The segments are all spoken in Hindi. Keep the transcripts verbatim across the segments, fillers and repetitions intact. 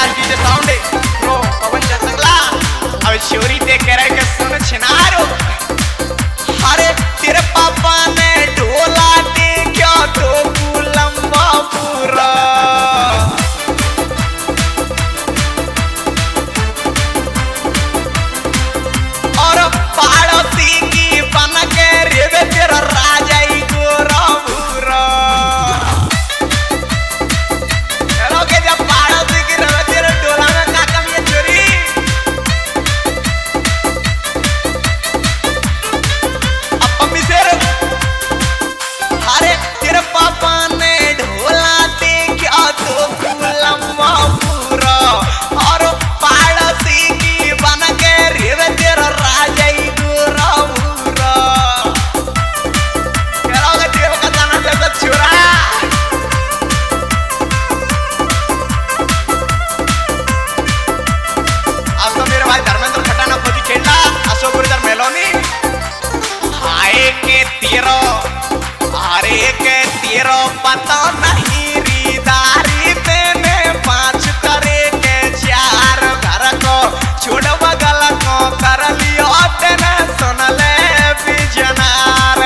बिंदास डीजे साउंड प्रो पवन जसंगला अब चोरी दे के रह के सुन छिनारो। अरे तेरे पापा ने ढोला दे क्या तो लंबा पूरा और पड़ोसी की बन के रेवे तेरा राजा ही गोरा भूरा। हेलो के जब पड़ोसी की रेवे तेरा ढोला में का कमी है चोरी। अब मम्मी से अरे तेरे पापा ने ढोला दे क्या तो लंबा पूरा और पड़ोसी की बन के रेवे तेरा राजा ही गोरा भूरा। करोगे देव का दाना जैसा छुरा। अब तो मेरे भाई धर्मेंद्र खटाना फौजी खेलना अशोक गुरुजर मेलोनी हाय के तेरो अरे के तेरो पता नहीं रीदारी तेने पांच करे के चार घर को छोड़ बगल को कर लियो तेने सुन ले बिजनार।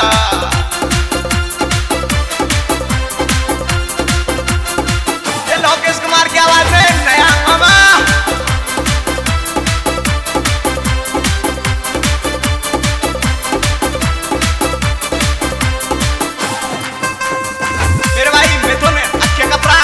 ये लोकेश कुमार की आवाज में नया मामा मेरे भाई मिथुन अक्षय कपड़ा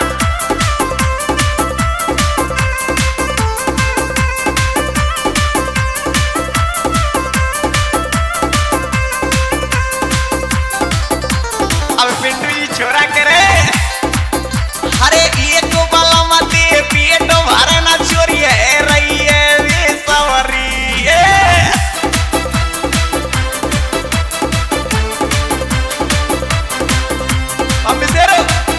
अब पिंटू जी छोरा करे अरे एक बाला मते पेट भरे ना चोरी है रही है वे सवरी ए। मम्मी सेरो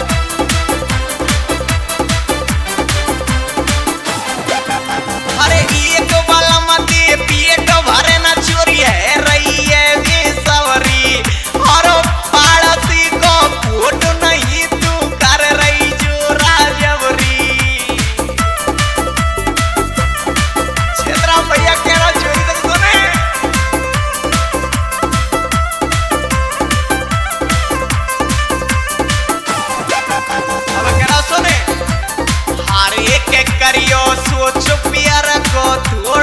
अरे एक बाला मते पेट भरे ना चोरी है रही है वे सवरी और पड़ोसी को फोटो नहीं तू कर रही जो राजवरी। क्षेत्रा भैया कहना चोरी तक सुने अब कहना सुने हर एक करियो सोच प्यार को थोड़ा